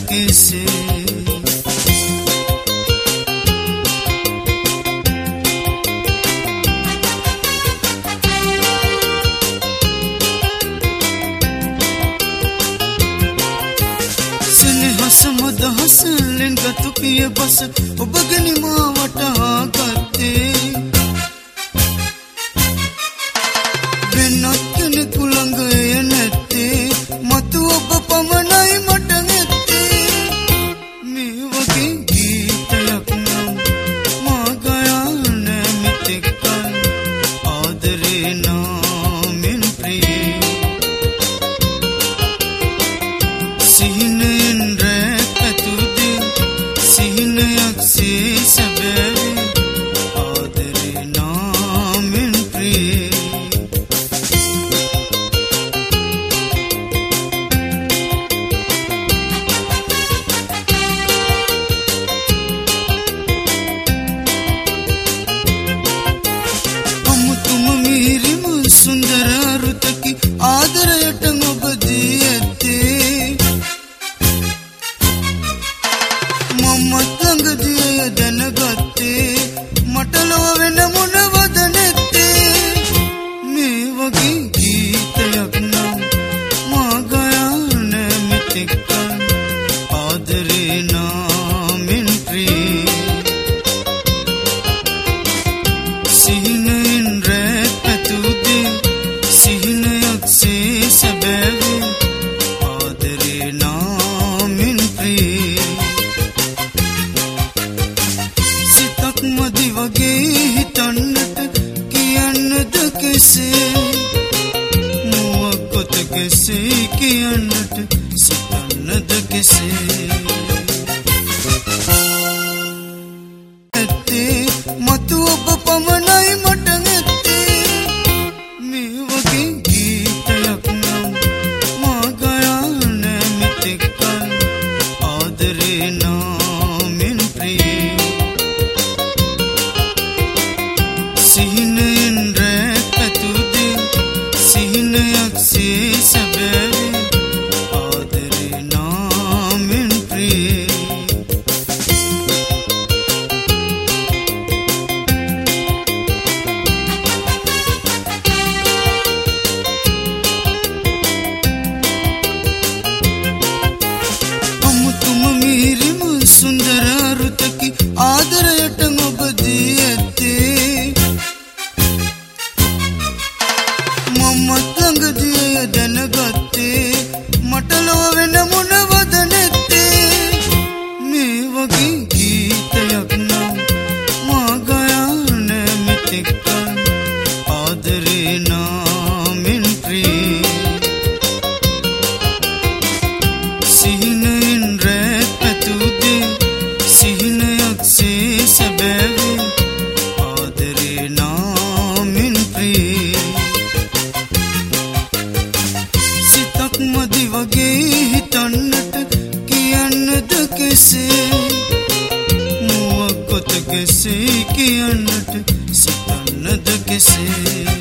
කෙසේ දහස ලෙන්ගතු පිය බස ඔබගෙන මා වටහා ගත්තේ වෙනත් කෙනෙකු ළඟ එය නැත්තේ මතු ඔබ පමණයි මට නැත්තේ මේ වගේ ගීතයක් නම් මා ගයා නෑ මෙතෙක්කල් ආදරේ නාමෙන් ප්‍රියේ සිහිනයෙන් සිහිනයක් සේ සැබෑවේ ආදරේ නාමෙන් ප්‍රියේ අමුතුම මිහිරිම සුන්දර අරුතකි ආදරයට ඔබ දී ඇත්තේ මමත් ළඟදී දැනගත්තේ මට ලොව වෙන මොනවද නැත්තේ මේ වගේ ගීතයක් නම් මා ගයා නෑ මෙතෙක්කල් ආදරේ නාමෙන් ප්‍රියේ සිහිනයෙන් රැත් පැතුදේ සිහිනයක් සේ සැබෑවේ ආදරේ නාමෙන් ප්‍රියේ මදි වගේ හිතන්නට කියන්නද කෙසේ මුවක් කොත කෙසේ කියන්නට සිතන්නද කෙසේ ඇත්තේ මතු ඔබ පමණයි මට නැත්තේ මේ වගේ ගීතයක් නම් මා ගයා නෑ මෙතෙක්කල් ආදරේ නාමෙන් ප්‍රියේ සිහිනයෙන් රැත් පැතුදේ සිහිනයක් සේ සැබෑවේ ආදරේ නාමෙන් ප්‍රියේ අමුතුම මිහිරිම සුන්දර අරුතකි ආදරයට ඔබ දී ඇත්තේ මමත් ළඟදී දැනගත්තේ මට ලොව වෙන මොනවද නැත්තේ මේ වගේ ගීතයක් නම් මා ගයා නෑ මෙතෙක්කල් ආදරේ නාමෙන් ප්‍රියේ සිහිනයෙන් රැත් පැතුදේ සිහිනයක් සේ සැබෑවේ ආදරේ නාමෙන් ප්‍රියේ මදි වගේ හිතන්නට කියන්නද කෙසේ මුවක් කොත කෙසේ කියන්නට සිතන්නද කෙසේ